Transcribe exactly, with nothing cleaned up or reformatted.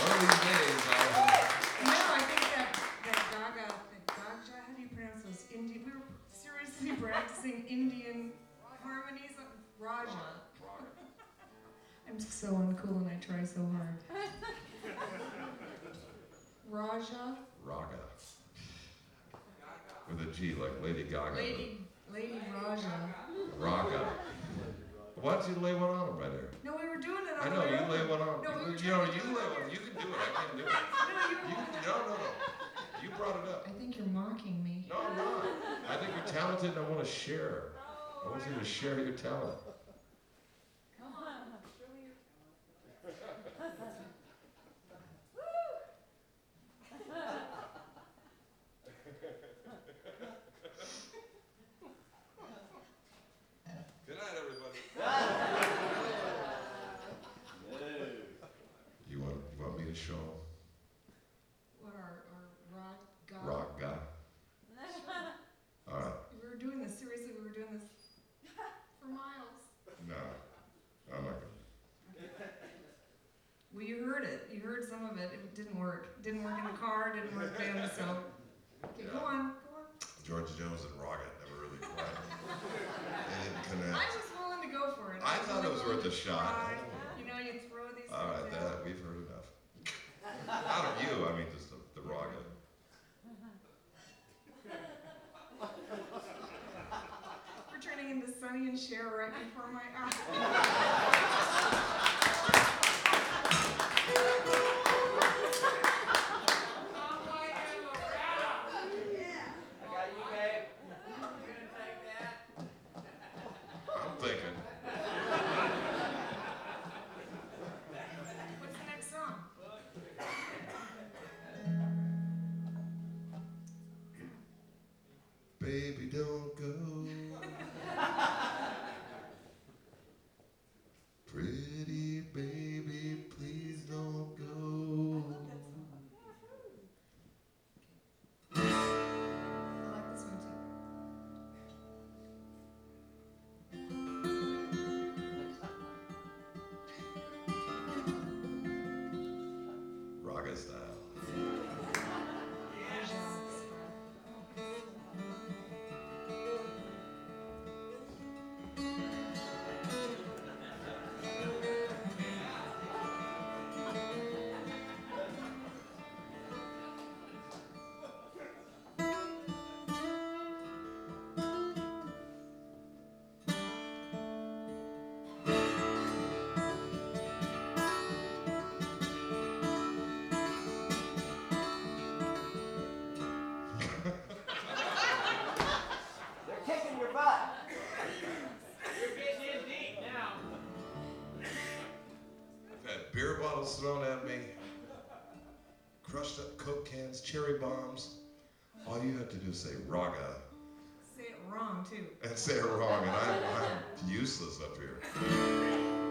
One of these days, I'll... No, I think that, that Gaga, that Gaga, how do you pronounce those? Indian, we were seriously practicing Indian harmonies on Raja. I'm so uncool and I try so hard. Raja? Raga. With a G, like Lady Gaga. Lady, Lady Raja. Raga. Why don't you lay one on him right there? No, we were doing it on I know, the way you over. lay one on. No, we were you, you know, trying to you do it lay over. one. You can do it. I can't do it. No, you were You, no, no, no. You brought it up. I think you're mocking me. No, I'm not. I think you're talented and I want to share. I want you to share your talent. Come on. Show me your Good night, everybody. You want, you want me to show them? What, our, our rock god? Rock guy. All right. We were doing this, seriously, we were doing this for miles. No, I'm not gonna. Well, you heard it. You heard some of it. It didn't work. Didn't work in the car, didn't work then, so. Okay, go Yeah. on, go on. George Jones and Raga never really quite. They didn't connect. I was willing to go for it. I was thought it was willing worth a to shot. try. You know, you throw these All right, things out. that we've heard enough. Not of you, I mean just the, the Raga. We're turning into Sonny and Cher right before my eyes. I'm thinking. What's the next song? Baby, don't go. Pretty baby, please don't go. I like this one too. Raga style. They're kicking your butt. You're getting in deep now. I've had beer bottles thrown at me, crushed up Coke cans, cherry bombs. All you have to do is say Raga Say it wrong too. and say it wrong, and I'm, I'm useless up here.